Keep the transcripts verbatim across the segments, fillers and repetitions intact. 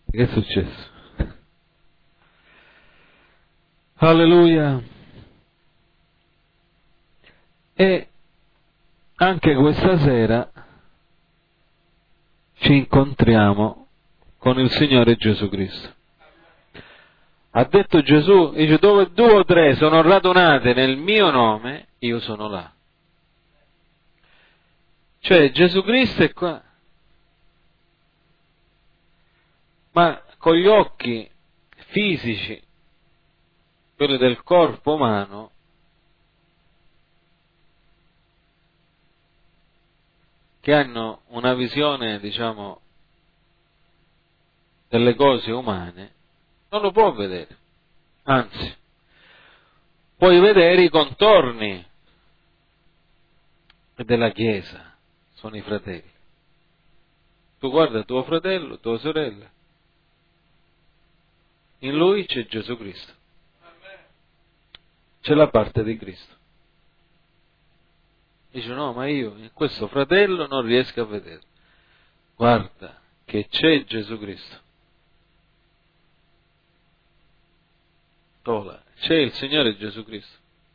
Che è successo? Alleluia! E anche questa sera ci incontriamo con il Signore Gesù Cristo. Ha detto Gesù, dice, dove due o tre sono radunate nel mio nome, io sono là. Cioè Gesù Cristo è qua. Ma con gli occhi fisici, quelli del corpo umano, che hanno una visione, diciamo, delle cose umane, non lo può vedere. Anzi, puoi vedere i contorni della Chiesa, sono i fratelli. Tu guarda tuo fratello, tua sorella, in lui c'è Gesù Cristo, c'è la parte di Cristo. Dice no, ma io in questo fratello non riesco a vedere. Guarda che c'è Gesù Cristo. Tola, c'è il Signore Gesù Cristo.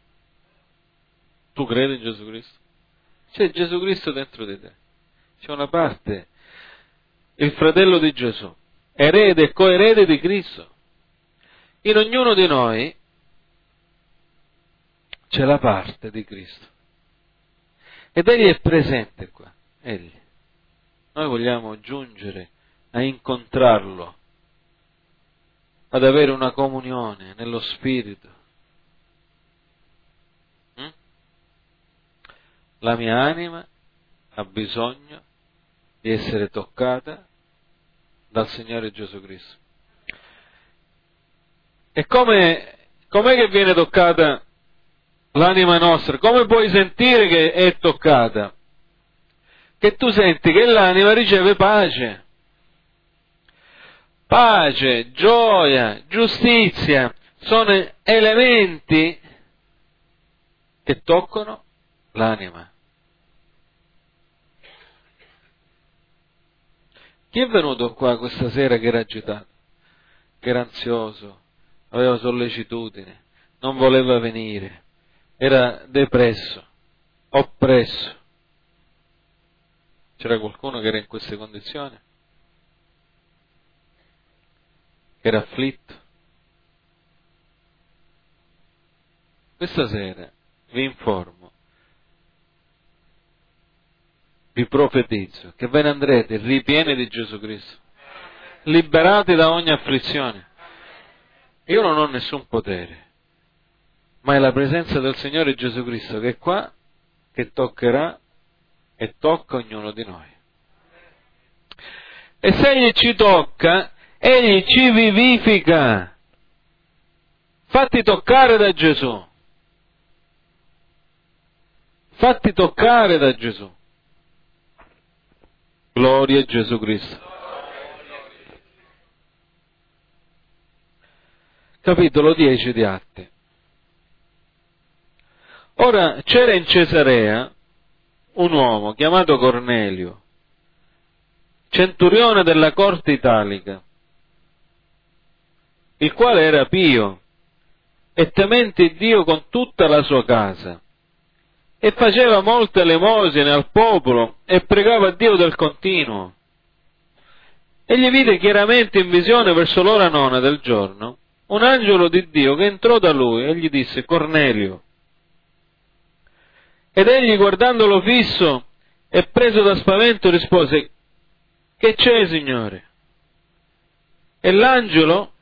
Tu credi in Gesù Cristo? C'è Gesù Cristo dentro di te. C'è una parte, il fratello di Gesù, erede e coerede di Cristo. In ognuno di noi c'è la parte di Cristo. Ed Egli è presente qua. Egli. Noi vogliamo giungere a incontrarlo, ad avere una comunione nello Spirito. Mm? La mia anima ha bisogno di essere toccata dal Signore Gesù Cristo. E come, com'è che viene toccata l'anima nostra? Come puoi sentire che è toccata? Che tu senti che l'anima riceve pace. Pace, gioia, giustizia, sono elementi che toccano l'anima. Chi è venuto qua questa sera che era agitato, che era ansioso, aveva sollecitudine, non voleva venire, era depresso, oppresso? C'era qualcuno che era in queste condizioni? Che era afflitto? Questa sera vi informo, vi profetizzo che ve ne andrete ripieni di Gesù Cristo, liberati da ogni afflizione. Io non ho nessun potere, ma è la presenza del Signore Gesù Cristo che è qua, che toccherà e tocca ognuno di noi. E se Egli ci tocca, Egli ci vivifica. Fatti toccare da Gesù. Fatti toccare da Gesù. Gloria a Gesù Cristo. Capitolo dieci di Atti. Ora c'era in Cesarea un uomo chiamato Cornelio, centurione della corte italica, il quale era pio e temente Dio con tutta la sua casa, e faceva molte elemosine al popolo e pregava Dio del continuo. Egli vide chiaramente in visione verso l'ora nona del giorno un angelo di Dio che entrò da lui e gli disse: Cornelio. Ed egli, guardandolo fisso e preso da spavento, rispose: che c'è, Signore? E l'angelo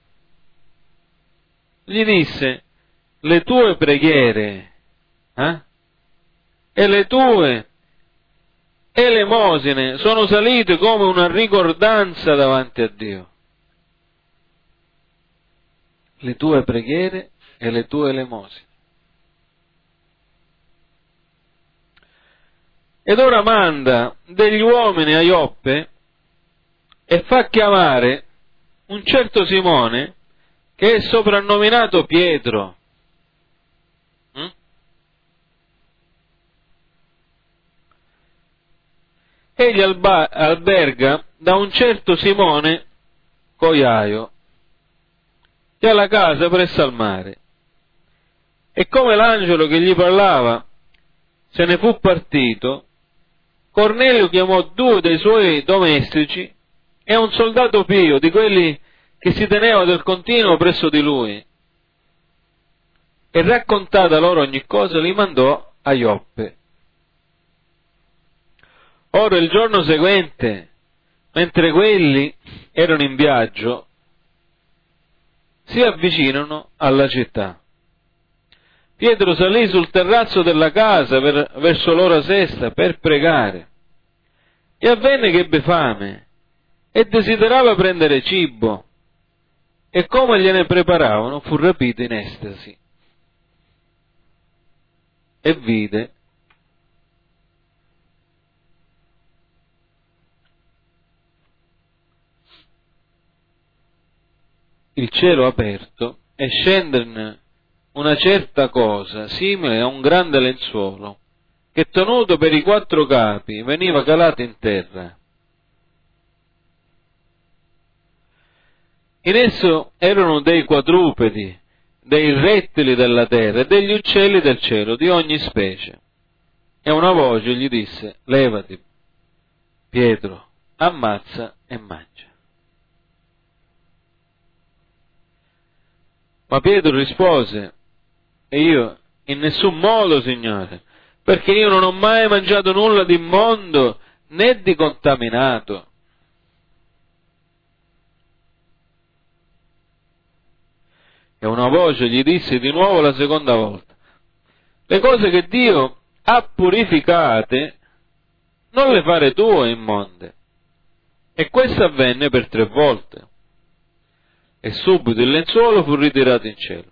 gli disse: le tue preghiere eh? e le tue elemosine sono salite come una ricordanza davanti a Dio. Le tue preghiere e le tue elemosine. Ed ora manda degli uomini a Ioppe e fa chiamare un certo Simone che è soprannominato Pietro. Mm? Egli alba- alberga da un certo Simone coiaio che ha la casa presso al mare. E come l'angelo che gli parlava se ne fu partito, Cornelio chiamò due dei suoi domestici e un soldato pio, di quelli che si teneva del continuo presso di lui, e raccontata loro ogni cosa li mandò a Ioppe. Ora il giorno seguente, mentre quelli erano in viaggio, si avvicinano alla città. Pietro salì sul terrazzo della casa per, verso l'ora sesta per pregare, e avvenne che ebbe fame e desiderava prendere cibo, e come gliene preparavano fu rapito in estasi e vide il cielo aperto e scenderne una certa cosa simile a un grande lenzuolo che, tenuto per i quattro capi, veniva calato in terra. In esso erano dei quadrupedi, dei rettili della terra e degli uccelli del cielo di ogni specie. E una voce gli disse: levati, Pietro, ammazza e mangia. Ma Pietro rispose: e io in nessun modo, Signore, perché io non ho mai mangiato nulla di immondo né di contaminato. E una voce gli disse di nuovo la seconda volta: le cose che Dio ha purificate non le fare tu immonde. E questo avvenne per tre volte. E subito il lenzuolo fu ritirato in cielo.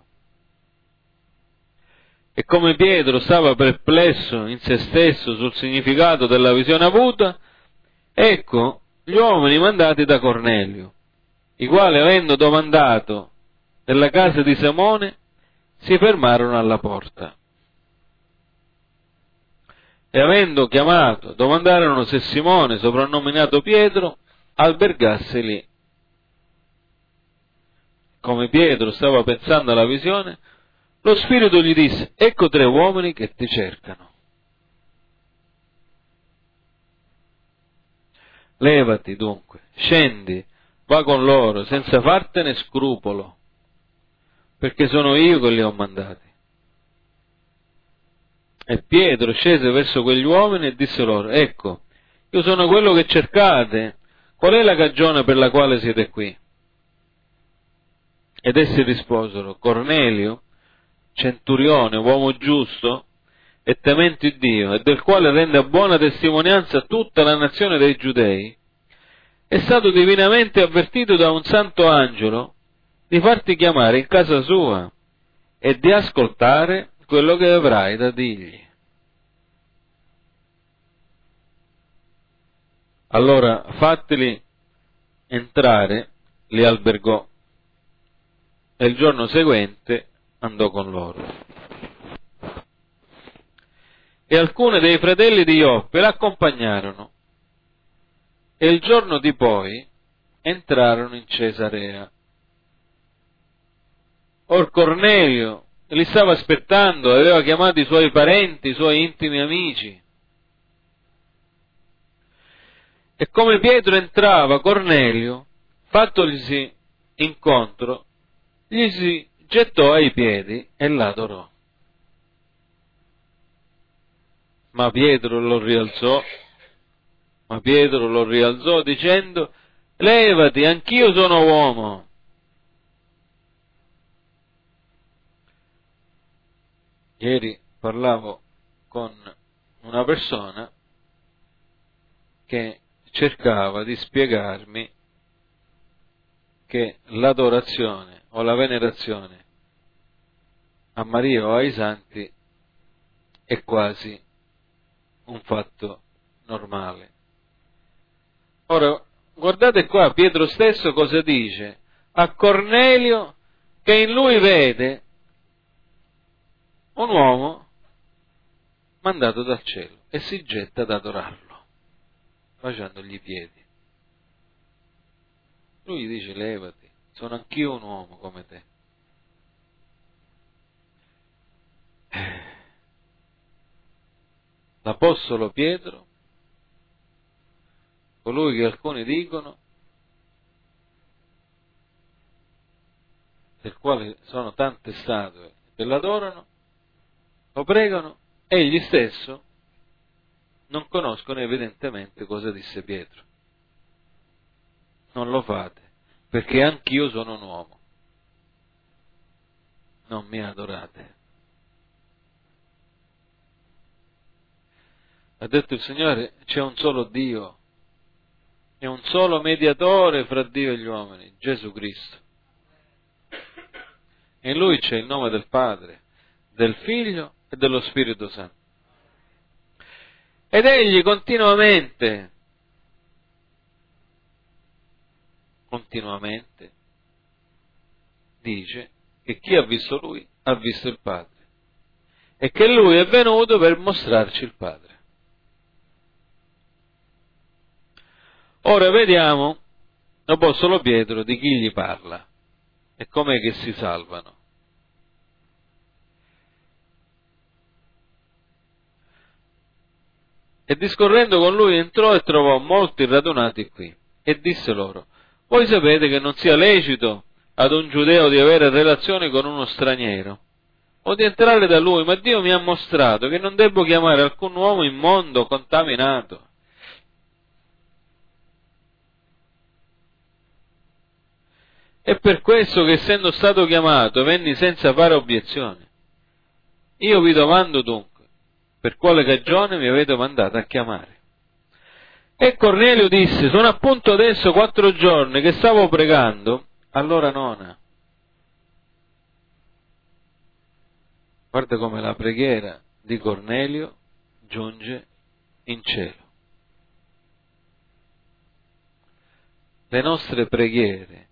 E come Pietro stava perplesso in se stesso sul significato della visione avuta, ecco gli uomini mandati da Cornelio, i quali, avendo domandato della casa di Simone, si fermarono alla porta. E avendo chiamato, domandarono se Simone, soprannominato Pietro, albergasse lì. Come Pietro stava pensando alla visione, lo Spirito gli disse: ecco tre uomini che ti cercano. Levati dunque, scendi, va con loro, senza fartene scrupolo, perché sono io che li ho mandati. E Pietro scese verso quegli uomini e disse loro: ecco, io sono quello che cercate, qual è la cagione per la quale siete qui? Ed essi risposero: Cornelio, centurione, uomo giusto e temente Dio, e del quale rende buona testimonianza tutta la nazione dei Giudei, è stato divinamente avvertito da un santo angelo di farti chiamare in casa sua e di ascoltare quello che avrai da dirgli. Allora, fatteli entrare, li albergò, e il giorno seguente andò con loro. E alcuni dei fratelli di Ioppe l'accompagnarono, e il giorno di poi entrarono in Cesarea. Or Cornelio li stava aspettando, aveva chiamato i suoi parenti, i suoi intimi amici. E come Pietro entrava, Cornelio, fattoglisi incontro, gli si gettò ai piedi e l'adorò. Ma Pietro lo rialzò, ma Pietro lo rialzò dicendo: levati, anch'io sono uomo. Ieri parlavo con una persona che cercava di spiegarmi che l'adorazione o la venerazione a Maria o ai santi è quasi un fatto normale. Ora, guardate qua, Pietro stesso cosa dice a Cornelio, che in lui vede un uomo mandato dal cielo, e si getta ad adorarlo, facendogli i piedi. Lui gli dice: levati, sono anch'io un uomo come te. L'Apostolo Pietro, colui che alcuni dicono, del quale sono tante statue che l'adorano, lo pregano, egli stesso non conoscono evidentemente cosa disse Pietro. Non lo fate, perché anch'io sono un uomo. Non mi adorate. Ha detto il Signore: c'è un solo Dio, è un solo mediatore fra Dio e gli uomini, Gesù Cristo. E in Lui c'è il nome del Padre, del Figlio e dello Spirito Santo. Ed egli continuamente, continuamente dice che chi ha visto Lui ha visto il Padre e che Lui è venuto per mostrarci il Padre. Ora vediamo l'Apostolo Pietro di chi gli parla e com'è che si salvano. E discorrendo con lui entrò e trovò molti radunati qui e disse loro: voi sapete che non sia lecito ad un giudeo di avere relazioni con uno straniero o di entrare da lui, ma Dio mi ha mostrato che non debbo chiamare alcun uomo immondo o contaminato. È per questo che, essendo stato chiamato, venni senza fare obiezione. Io vi domando dunque, per quale cagione mi avete mandato a chiamare? E Cornelio disse: sono appunto adesso quattro giorni che stavo pregando all'ora nona. Guarda come la preghiera di Cornelio giunge in cielo. Le nostre preghiere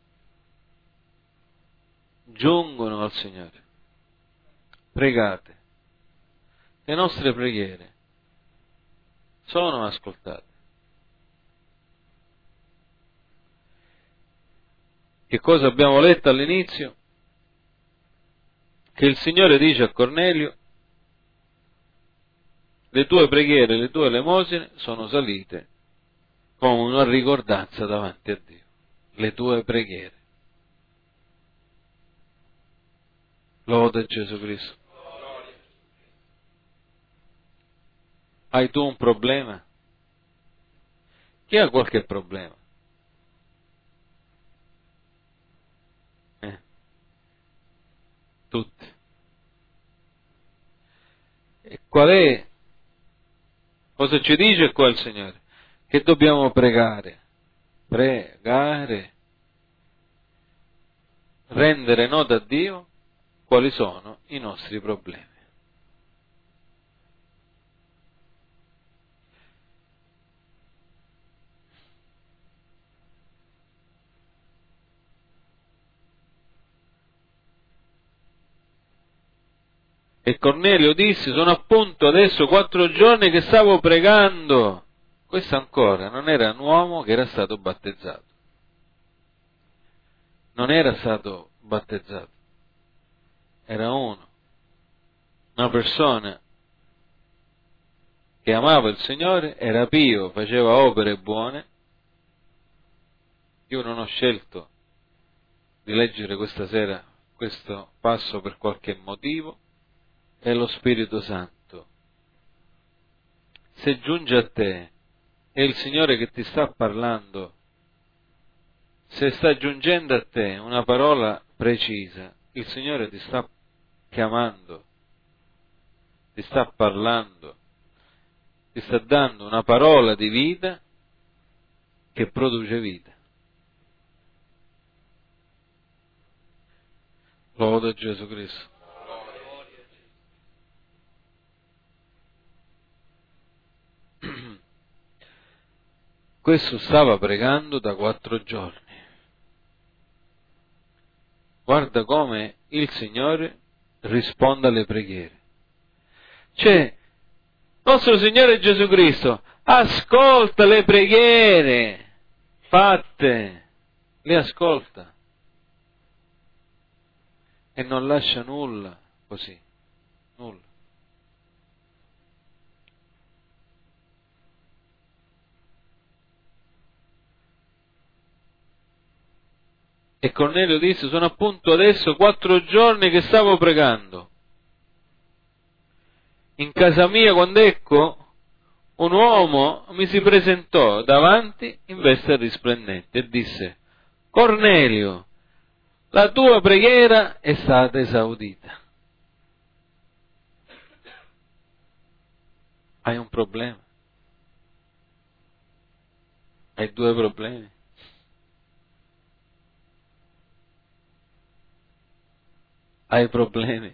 giungono al Signore. Pregate. Le nostre preghiere sono ascoltate. Che cosa abbiamo letto all'inizio? Che il Signore dice a Cornelio: le tue preghiere, le tue elemosine sono salite come una ricordanza davanti a Dio. Le tue preghiere. Lode Gesù Cristo. Hai tu un problema? Chi ha qualche problema? Eh, tutti. E qual è? Cosa ci dice qua il Signore? Che dobbiamo pregare, pregare, rendere nota a Dio quali sono i nostri problemi. E Cornelio disse: sono appunto adesso quattro giorni che stavo pregando. Questo ancora non era un uomo che era stato battezzato. Non era stato battezzato. Era uno, una persona che amava il Signore, era pio, faceva opere buone. Io non ho scelto di leggere questa sera questo passo per qualche motivo. È lo Spirito Santo. Se giunge a te, è il Signore che ti sta parlando. Se sta giungendo a te una parola precisa, il Signore ti sta chiamando, ti sta parlando, ti sta dando una parola di vita che produce vita. Lode Gesù Cristo. Questo stava pregando da quattro giorni. Guarda come il Signore risponde alle preghiere. Cioè, nostro Signore Gesù Cristo ascolta le preghiere fatte, li ascolta e non lascia nulla così, nulla. E Cornelio disse: sono appunto adesso quattro giorni che stavo pregando in casa mia, quando ecco un uomo mi si presentò davanti in veste risplendente e disse: Cornelio, la tua preghiera è stata esaudita. Hai un problema? Hai due problemi? Hai problemi?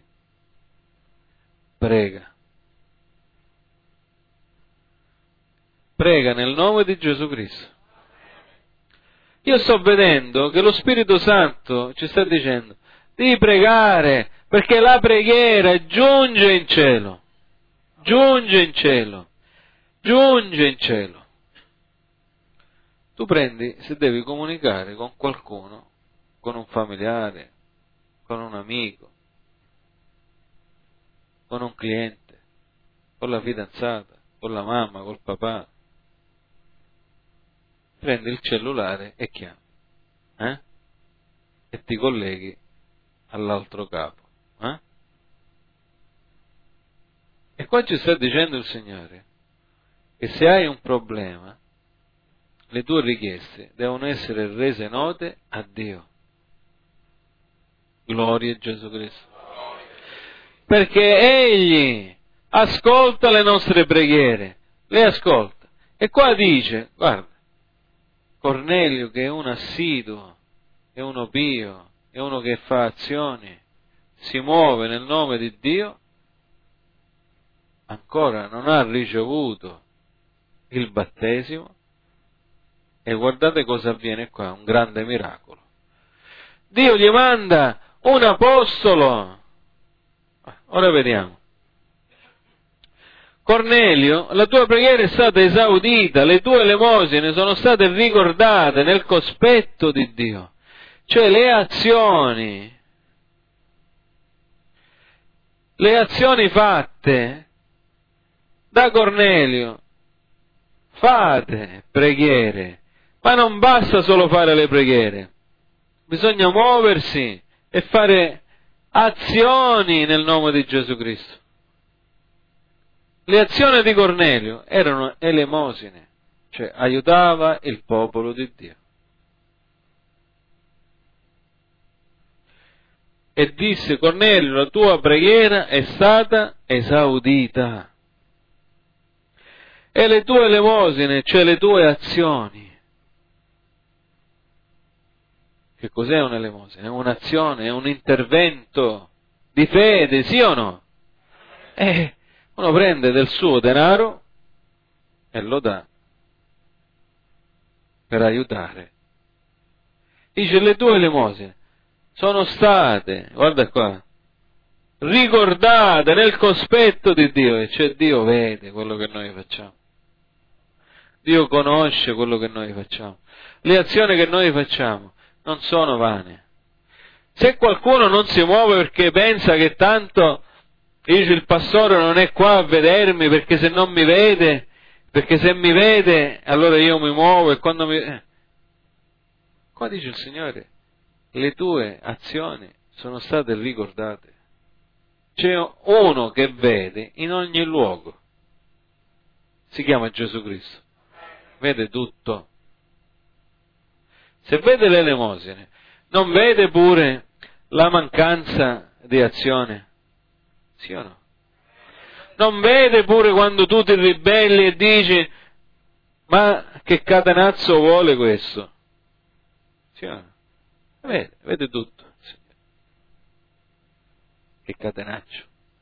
Prega. Prega nel nome di Gesù Cristo. Io sto vedendo che lo Spirito Santo ci sta dicendo di pregare, perché la preghiera giunge in cielo, giunge in cielo, giunge in cielo. Tu prendi, se devi comunicare con qualcuno, con un familiare, con un amico, con un cliente, con la fidanzata, con la mamma, col papà, prendi il cellulare e chiami, eh? E ti colleghi all'altro capo, eh? E qua ci sta dicendo il Signore che se hai un problema, le tue richieste devono essere rese note a Dio. Gloria a Gesù Cristo. Perché Egli ascolta le nostre preghiere, le ascolta. E qua dice, guarda, Cornelio, che è un assiduo, è uno pio, è uno che fa azioni, si muove nel nome di Dio, ancora non ha ricevuto il battesimo, e guardate cosa avviene qua, un grande miracolo. Dio gli manda un apostolo. Ora vediamo. Cornelio, la tua preghiera è stata esaudita, le tue elemosine sono state ricordate nel cospetto di Dio. Cioè le azioni, le azioni fatte da Cornelio, fate preghiere, ma non basta solo fare le preghiere, bisogna muoversi e fare azioni nel nome di Gesù Cristo. Le azioni di Cornelio erano elemosine, cioè aiutava il popolo di Dio. E disse: Cornelio, la tua preghiera è stata esaudita. E le tue elemosine, cioè le tue azioni. Che cos'è un'elemosina? È un'azione, è un intervento di fede, sì o no? Eh, uno prende del suo denaro e lo dà per aiutare. Dice: le tue elemosine sono state, guarda qua, ricordate nel cospetto di Dio, e cioè Dio vede quello che noi facciamo. Dio conosce quello che noi facciamo. Le azioni che noi facciamo non sono vane. Se qualcuno non si muove perché pensa che tanto, dice, il pastore non è qua a vedermi, perché se non mi vede, perché se mi vede allora io mi muovo, e quando mi... Eh. Qua dice il Signore: le tue azioni sono state ricordate. C'è uno che vede in ogni luogo, si chiama Gesù Cristo, vede tutto. Se vede le elemosine, non vede pure la mancanza di azione? Sì o no? Non vede pure quando tu ti ribelli e dici: ma che catenazzo vuole questo? Sì o no? Vede, vede tutto. Che catenaccio.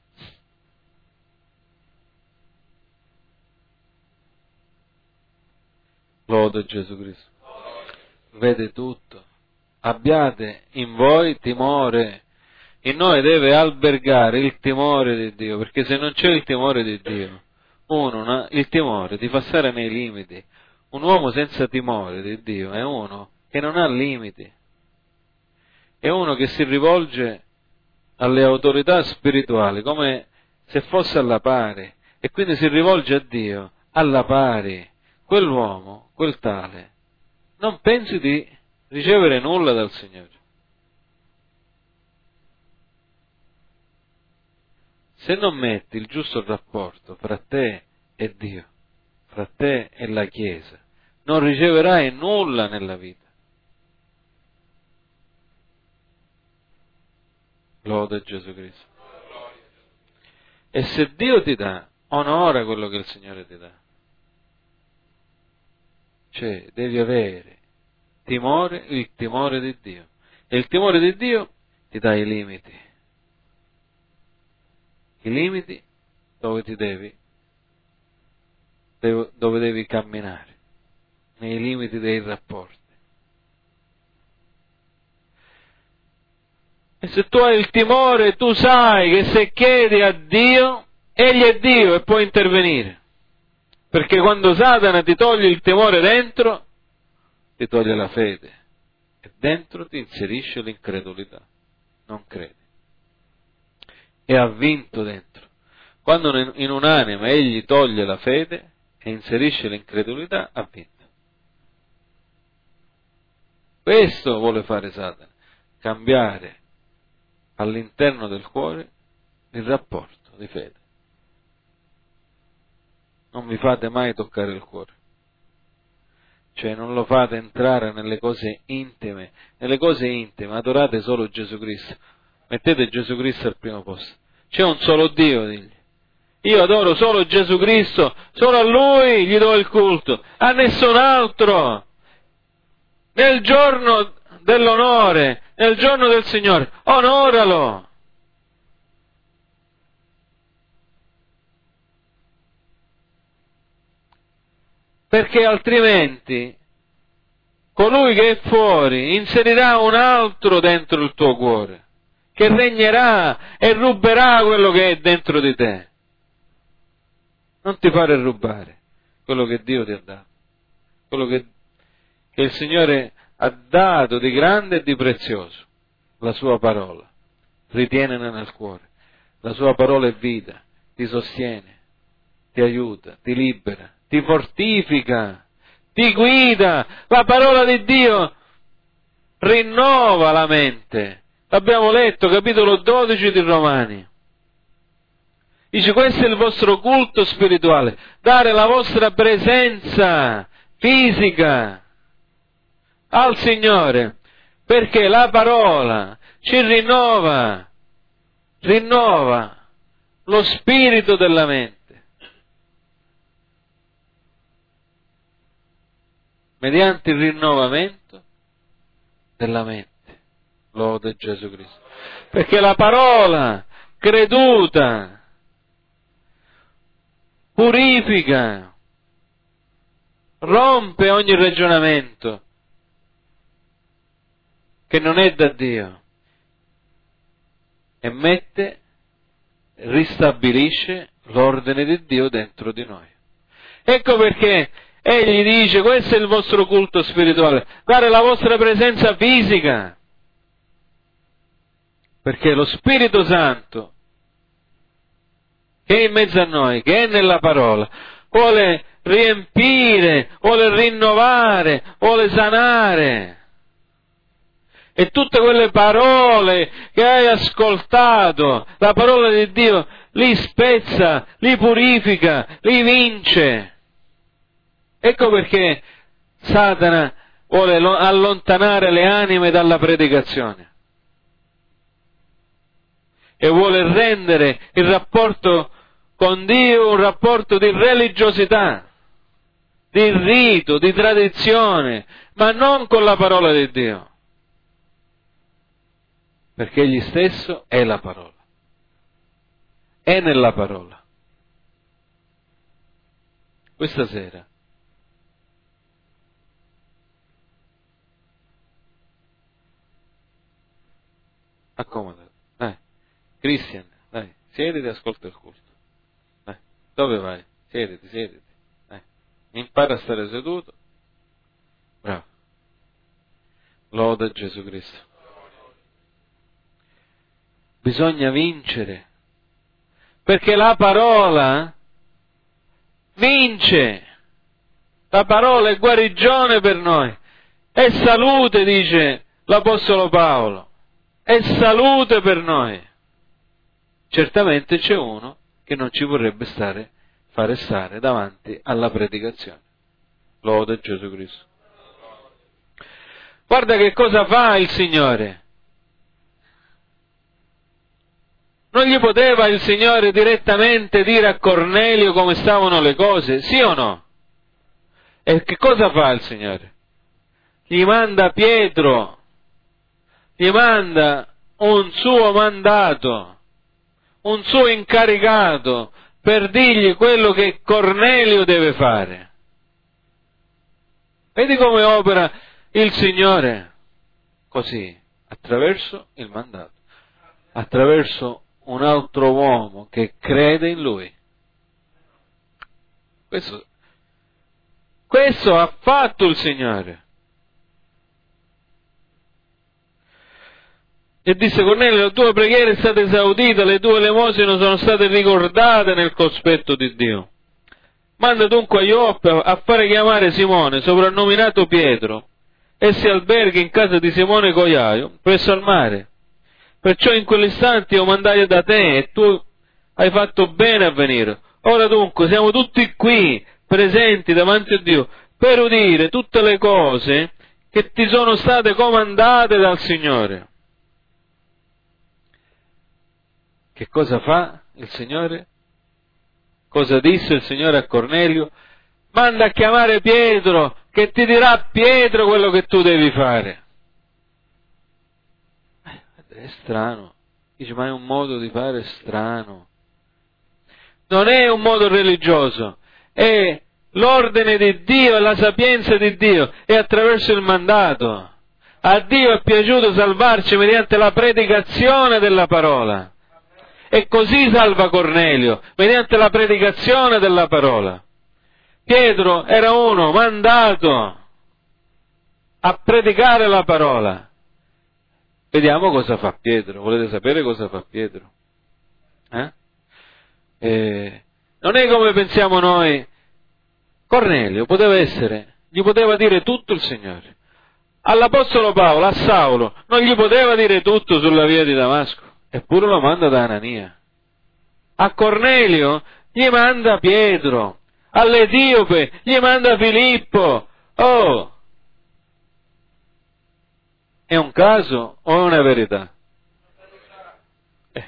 Lodo Gesù Cristo. Vede tutto. Abbiate in voi timore. In noi deve albergare il timore di Dio, perché se non c'è il timore di Dio, uno non ha il timore di passare nei limiti. Un uomo senza timore di Dio è uno che non ha limiti. È uno che si rivolge alle autorità spirituali come se fosse alla pari, e quindi si rivolge a Dio alla pari. Quell'uomo, quel tale, non pensi di ricevere nulla dal Signore. Se non metti il giusto rapporto fra te e Dio, fra te e la Chiesa, non riceverai nulla nella vita. Lode Gesù Cristo. E se Dio ti dà, onora quello che il Signore ti dà. Cioè, devi avere timore, il timore di Dio. E il timore di Dio ti dà i limiti. I limiti dove ti devi, dove devi camminare, nei limiti dei rapporti. E se tu hai il timore, tu sai che se chiedi a Dio, Egli è Dio e può intervenire. Perché quando Satana ti toglie il timore dentro, ti toglie la fede. E dentro ti inserisce l'incredulità. Non credi. E ha vinto dentro. Quando in un'anima egli toglie la fede e inserisce l'incredulità, ha vinto. Questo vuole fare Satana. Cambiare all'interno del cuore il rapporto di fede. Non vi fate mai toccare il cuore, cioè non lo fate entrare nelle cose intime. Nelle cose intime adorate solo Gesù Cristo, mettete Gesù Cristo al primo posto. C'è un solo Dio, digli. Io adoro solo Gesù Cristo, solo a Lui gli do il culto, a nessun altro. Nel giorno dell'onore, nel giorno del Signore, onoralo. Perché altrimenti colui che è fuori inserirà un altro dentro il tuo cuore, che regnerà e ruberà quello che è dentro di te. Non ti fare rubare quello che Dio ti ha dato, quello che, che il Signore ha dato di grande e di prezioso, la sua parola. Ritienela nel cuore. La sua parola è vita, ti sostiene, ti aiuta, ti libera, ti fortifica, ti guida. La parola di Dio rinnova la mente. L'abbiamo letto, capitolo dodici di Romani. Dice, questo è il vostro culto spirituale, dare la vostra presenza fisica al Signore, perché la parola ci rinnova, rinnova lo spirito della mente. Mediante il rinnovamento della mente. Lode Gesù Cristo. Perché la parola creduta purifica, rompe ogni ragionamento che non è da Dio e mette, ristabilisce l'ordine di Dio dentro di noi. Ecco perché Egli dice, questo è il vostro culto spirituale, dare la vostra presenza fisica, perché lo Spirito Santo, che è in mezzo a noi, che è nella parola, vuole riempire, vuole rinnovare, vuole sanare. E tutte quelle parole che hai ascoltato, la parola di Dio li spezza, li purifica, li vince. Ecco perché Satana vuole allontanare le anime dalla predicazione e vuole rendere il rapporto con Dio un rapporto di religiosità, di rito, di tradizione, ma non con la parola di Dio, perché Egli stesso è la parola, è nella parola. Questa sera accomodati, dai, Christian, dai, siediti e ascolta il culto. Dai, dove vai? Siediti, siediti. Dai. Impara a stare seduto. Bravo. Loda Gesù Cristo. Bisogna vincere, perché la parola vince. La parola è guarigione per noi, è salute, dice l'Apostolo Paolo, è salute per noi. Certamente c'è uno che non ci vorrebbe stare, fare stare davanti alla predicazione. Loda Gesù Cristo. Guarda che cosa fa il Signore. Non gli poteva il Signore direttamente dire a Cornelio come stavano le cose, sì o no? E che cosa fa il Signore? Gli manda Pietro, gli manda un suo mandato, un suo incaricato, per dirgli quello che Cornelio deve fare. Vedi come opera il Signore? Così, attraverso il mandato, attraverso un altro uomo che crede in Lui. Questo, questo ha fatto il Signore. E disse Cornelio, la tua preghiera è stata esaudita, le tue elemosine sono state ricordate nel cospetto di Dio. Manda dunque a Ioppe a fare chiamare Simone, soprannominato Pietro, e si alberga in casa di Simone Cogliaio, presso al mare. Perciò in quell'istante io mandai da te e tu hai fatto bene a venire. Ora dunque siamo tutti qui, presenti davanti a Dio, per udire tutte le cose che ti sono state comandate dal Signore. Che cosa fa il Signore? Cosa disse il Signore a Cornelio? Manda a chiamare Pietro, che ti dirà Pietro quello che tu devi fare. È strano, dice, ma è un modo di fare strano. Non è un modo religioso, è l'ordine di Dio, è la sapienza di Dio, è attraverso il mandato. A Dio è piaciuto salvarci mediante la predicazione della parola. E così salva Cornelio, mediante la predicazione della parola. Pietro era uno mandato a predicare la parola. Vediamo cosa fa Pietro. Volete sapere cosa fa Pietro? Eh? Eh, non è come pensiamo noi. Cornelio poteva essere, gli poteva dire tutto il Signore. All'Apostolo Paolo, a Saulo, non gli poteva dire tutto sulla via di Damasco. Eppure lo manda da Anania. A Cornelio gli manda Pietro. All'Etiope gli manda Filippo. Oh! È un caso o è una verità? Eh.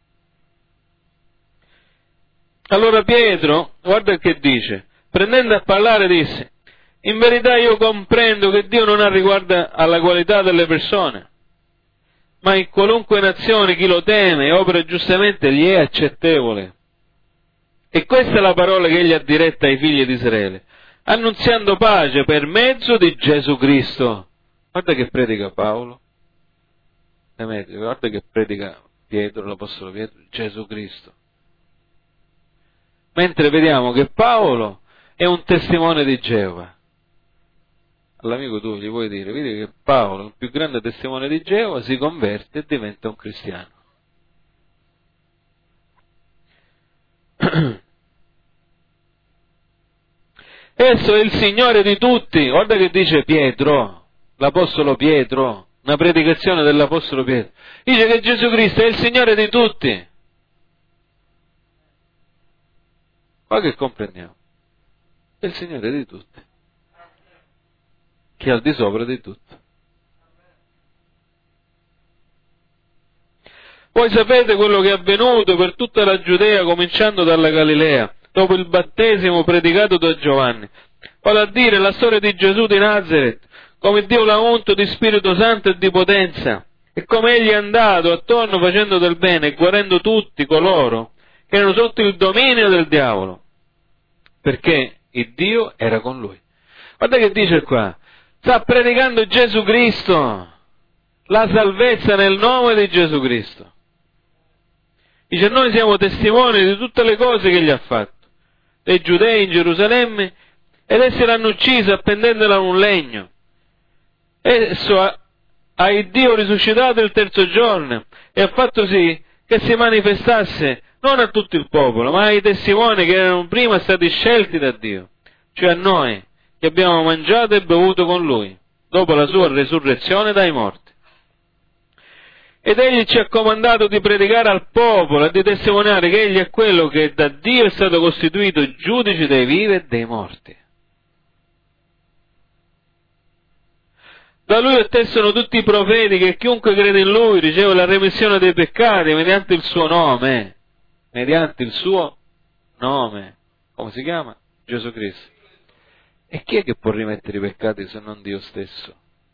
Allora Pietro, guarda che dice, prendendo a parlare disse, in verità io comprendo che Dio non ha riguardo alla qualità delle persone, ma in qualunque nazione chi lo teme e opera giustamente gli è accettevole. E questa è la parola che egli ha diretta ai figli di Israele, annunziando pace per mezzo di Gesù Cristo. Guarda che predica Paolo, guarda che predica Pietro, l'Apostolo Pietro, Gesù Cristo. Mentre vediamo che Paolo è un testimone di Geova. All'amico tu gli puoi dire, vedi che Paolo, il più grande testimone di Geova, si converte e diventa un cristiano. Esso è il Signore di tutti. Guarda che dice Pietro, l'Apostolo Pietro, una predicazione dell'Apostolo Pietro. Dice che Gesù Cristo è il Signore di tutti. Qua che comprendiamo? È il Signore di tutti, che è al di sopra di tutto. Voi sapete quello che è avvenuto per tutta la Giudea, cominciando dalla Galilea, dopo il battesimo predicato da Giovanni, vale a dire la storia di Gesù di Nazaret, come Dio l'ha unto di Spirito Santo e di potenza, e come egli è andato attorno facendo del bene e guarendo tutti coloro che erano sotto il dominio del diavolo, perché il Dio era con lui. Guarda che dice qua, sta predicando Gesù Cristo, la salvezza nel nome di Gesù Cristo. Dice, noi siamo testimoni di tutte le cose che gli ha fatto, dei giudei in Gerusalemme, ed essi l'hanno ucciso appendendolo a un legno. Esso ha, a il Dio risuscitato il terzo giorno e ha fatto sì che si manifestasse non a tutto il popolo, ma ai testimoni che erano prima stati scelti da Dio, cioè a noi che abbiamo mangiato e bevuto con Lui, dopo la sua resurrezione dai morti. Ed Egli ci ha comandato di predicare al popolo e di testimoniare che Egli è quello che da Dio è stato costituito giudice dei vivi e dei morti. Da Lui attestano tutti i profeti che chiunque crede in Lui riceve la remissione dei peccati mediante il suo nome. Mediante il suo nome. Come si chiama? Gesù Cristo. E chi è che può rimettere i peccati se non Dio stesso?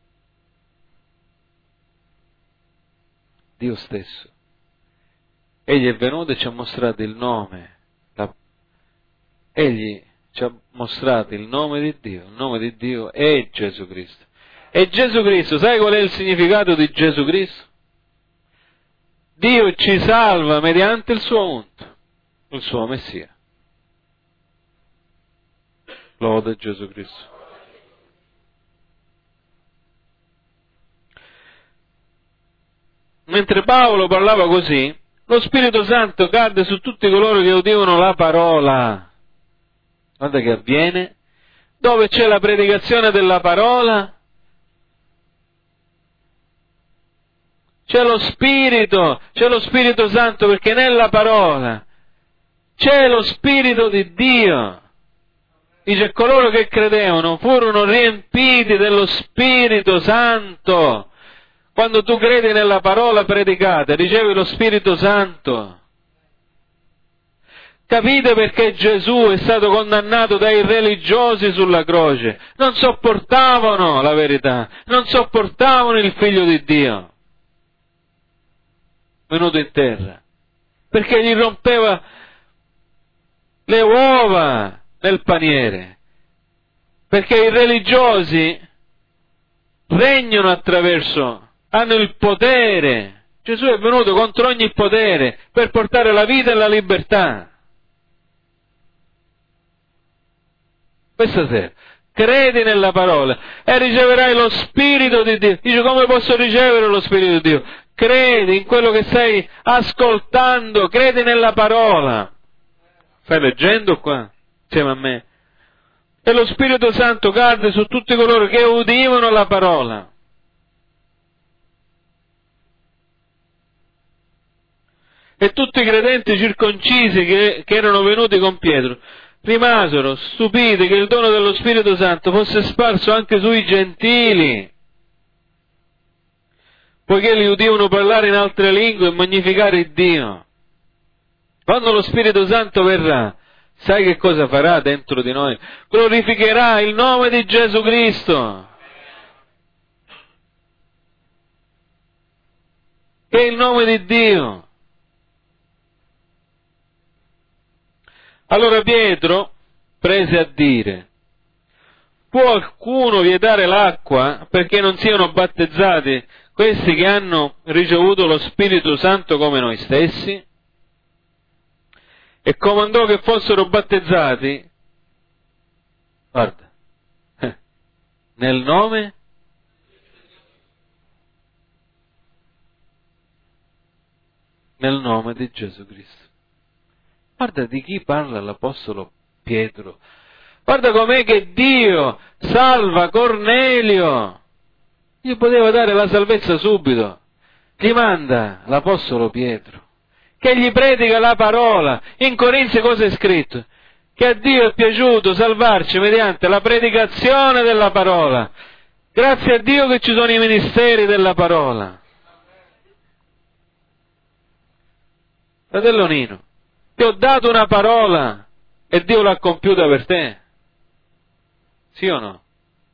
Dio stesso. Egli è venuto e ci ha mostrato il nome. La... Egli ci ha mostrato il nome di Dio. Il nome di Dio è Gesù Cristo. E Gesù Cristo, sai qual è il significato di Gesù Cristo? Dio ci salva mediante il suo unto, il suo Messia. Lode Gesù Cristo. Mentre Paolo parlava così, lo Spirito Santo cadde su tutti coloro che udivano la parola. Guarda che avviene. Dove c'è la predicazione della parola, c'è lo Spirito, c'è lo Spirito Santo, perché nella parola c'è lo Spirito di Dio. Dice, coloro che credevano furono riempiti dello Spirito Santo. Quando tu credi nella parola predicata, ricevi lo Spirito Santo. Capite perché Gesù è stato condannato dai religiosi sulla croce? Non sopportavano la verità, non sopportavano il Figlio di Dio venuto in terra, perché gli rompeva le uova nel paniere, perché i religiosi regnano attraverso, hanno il potere. Gesù è venuto contro ogni potere per portare la vita e la libertà. Questa sera credi nella parola e riceverai lo Spirito di Dio. Dice, come posso ricevere lo Spirito di Dio? Credi in quello che stai ascoltando, credi nella parola. Stai leggendo qua, insieme a me? E lo Spirito Santo cadde su tutti coloro che udivano la parola. E tutti i credenti circoncisi che, che erano venuti con Pietro rimasero stupiti che il dono dello Spirito Santo fosse sparso anche sui gentili, poiché li udivano parlare in altre lingue e magnificare il Dio. Quando lo Spirito Santo verrà, sai che cosa farà dentro di noi? Glorificherà il nome di Gesù Cristo, che è il nome di Dio. Allora Pietro prese a dire, può qualcuno vietare l'acqua perché non siano battezzati questi che hanno ricevuto lo Spirito Santo come noi stessi? E comandò che fossero battezzati, guarda, nel nome nel nome di Gesù Cristo. Guarda di chi parla l'Apostolo Pietro. Guarda com'è che Dio salva Cornelio. Gli poteva dare la salvezza subito. Gli manda l'Apostolo Pietro, che gli predica la parola. In Corinzi cosa è scritto? Che a Dio è piaciuto salvarci mediante la predicazione della parola. Grazie a Dio che ci sono i ministeri della parola. Fratello Nino, ti ho dato una parola e Dio l'ha compiuta per te. Sì o no?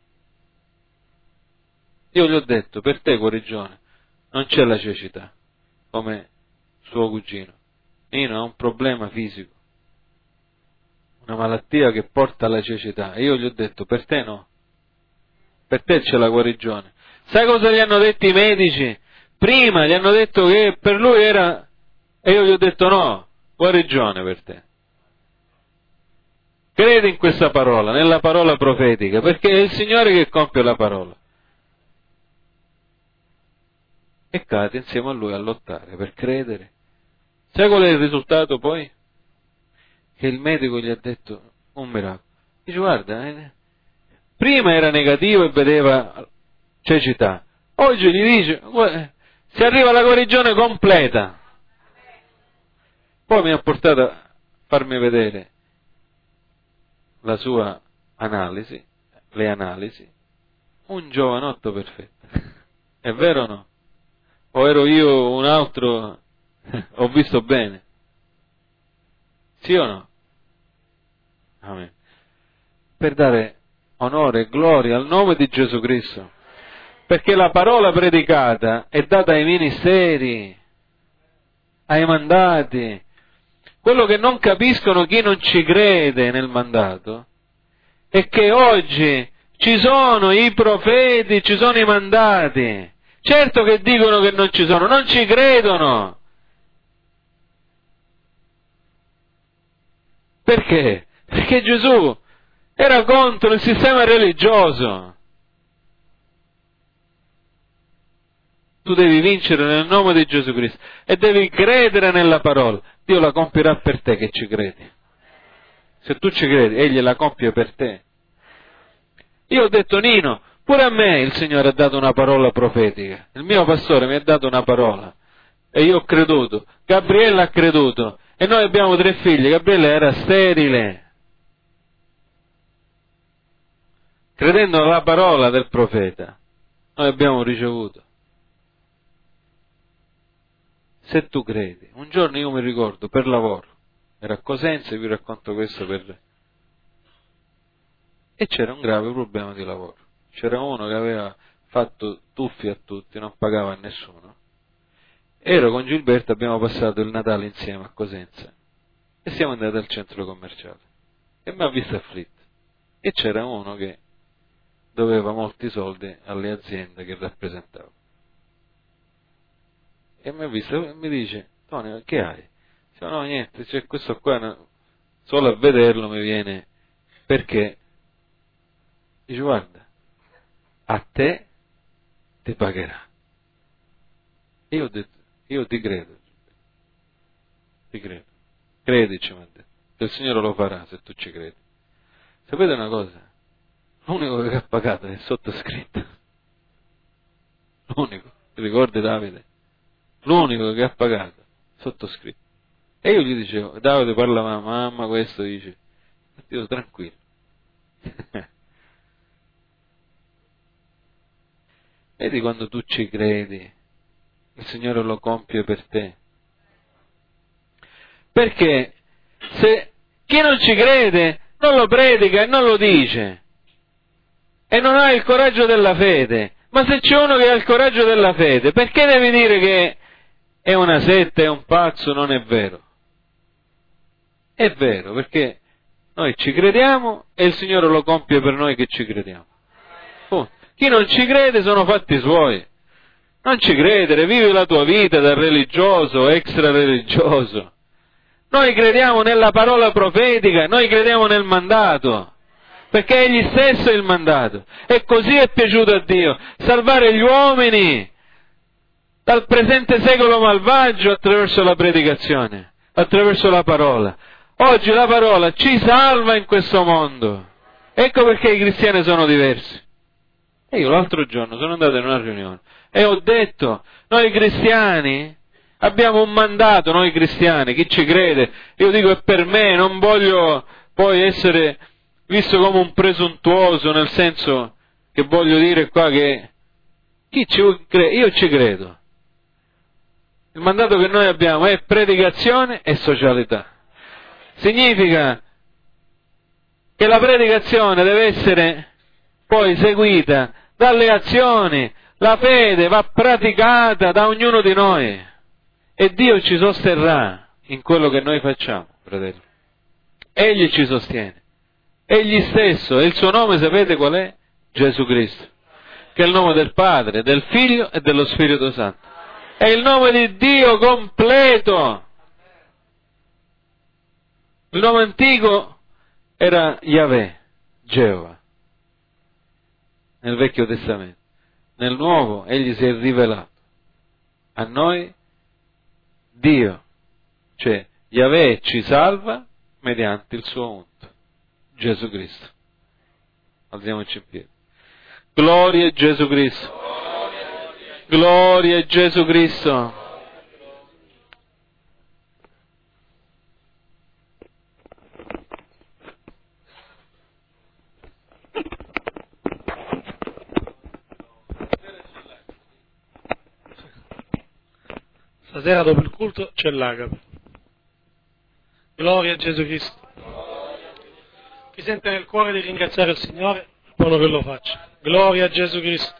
Io gli ho detto, per te guarigione, non c'è la cecità, come suo cugino. Nino ha un problema fisico, una malattia che porta alla cecità. E io gli ho detto, per te no, per te c'è la guarigione. Sai cosa gli hanno detto i medici? Prima gli hanno detto che per lui era, e io gli ho detto no, guarigione per te. Credi in questa parola, nella parola profetica, perché è il Signore che compie la parola. e cade insieme a lui a lottare per credere. Sai qual è il risultato poi? Che il medico gli ha detto un miracolo. Dice, guarda, eh, prima era negativo e vedeva cecità, oggi gli dice, guarda, si arriva alla guarigione completa. Poi mi ha portato a farmi vedere la sua analisi, le analisi, un giovanotto perfetto. È vero o no? O ero io un altro, ho visto bene? Sì o no? Amen. Per dare onore e gloria al nome di Gesù Cristo. Perché la parola predicata è data ai ministeri, ai mandati. Quello che non capiscono chi non ci crede nel mandato è che oggi ci sono i profeti, ci sono i mandati. Certo che dicono che non ci sono, non ci credono. Perché? Perché Gesù era contro il sistema religioso. Tu devi vincere nel nome di Gesù Cristo e devi credere nella parola. Dio la compierà per te che ci credi. Se tu ci credi, Egli la compie per te. Io ho detto, Nino, pure a me il Signore ha dato una parola profetica. Il mio pastore mi ha dato una parola e io ho creduto. Gabriella ha creduto e noi abbiamo tre figli. Gabriella era sterile. Credendo alla parola del profeta, noi abbiamo ricevuto. Se tu credi, un giorno io mi ricordo, per lavoro, ero a Cosenza, vi racconto questo per... e c'era un grave problema di lavoro. C'era uno che aveva fatto tuffi a tutti, non pagava a nessuno. Ero con Gilberto, abbiamo passato il Natale insieme a Cosenza e siamo andati al centro commerciale e mi ha visto afflitto. E c'era uno che doveva molti soldi alle aziende che rappresentava. E mi ha visto e mi dice, Tony, che hai? Dice, no, niente, c'è questo qua, no, solo a vederlo mi viene, perché? Dice, guarda, a te ti pagherà. E io ho detto, io ti credo, ti credo, credici, mi ha detto, che il Signore lo farà se tu ci credi. Sapete una cosa? L'unico che ha pagato è sottoscritto. L'unico, ti ricordi Davide? L'unico che ha pagato, sottoscritto. E io gli dicevo, Davide parla a mamma, questo dice, io tranquillo. Vedi quando tu ci credi, il Signore lo compie per te. Perché se chi non ci crede non lo predica e non lo dice e non ha il coraggio della fede, ma se c'è uno che ha il coraggio della fede, perché devi dire che è una setta, è un pazzo? Non è vero. È vero, perché noi ci crediamo e il Signore lo compie per noi che ci crediamo. Oh, chi non ci crede sono fatti suoi. Non ci credere, vivi la tua vita da religioso, extra religioso. Noi crediamo nella parola profetica, noi crediamo nel mandato, perché egli stesso è il mandato. E così è piaciuto a Dio, salvare gli uomini dal presente secolo malvagio attraverso la predicazione, attraverso la parola. Oggi la parola ci salva in questo mondo. Ecco perché i cristiani sono diversi. E io l'altro giorno sono andato in una riunione e ho detto, noi cristiani abbiamo un mandato, noi cristiani, chi ci crede, io dico è per me, non voglio poi essere visto come un presuntuoso, nel senso che voglio dire qua che chi ci crede, io ci credo. Il mandato che noi abbiamo è predicazione e socialità. Significa che la predicazione deve essere poi seguita dalle azioni, la fede va praticata da ognuno di noi e Dio ci sosterrà in quello che noi facciamo, fratelli. Egli ci sostiene, egli stesso, e il suo nome sapete qual è? Gesù Cristo, che è il nome del Padre, del Figlio e dello Spirito Santo. È il nome di Dio completo. Il nome antico era Yahweh, Geova, nel Vecchio Testamento. Nel Nuovo egli si è rivelato. A noi Dio, cioè Yahweh, ci salva mediante il suo unto, Gesù Cristo. Alziamoci in piedi. Gloria a Gesù Cristo. Gloria a Gesù Cristo. Stasera dopo il culto c'è l'agape. Gloria a Gesù Cristo. Chi sente nel cuore di ringraziare il Signore, buono che lo faccia. Gloria a Gesù Cristo.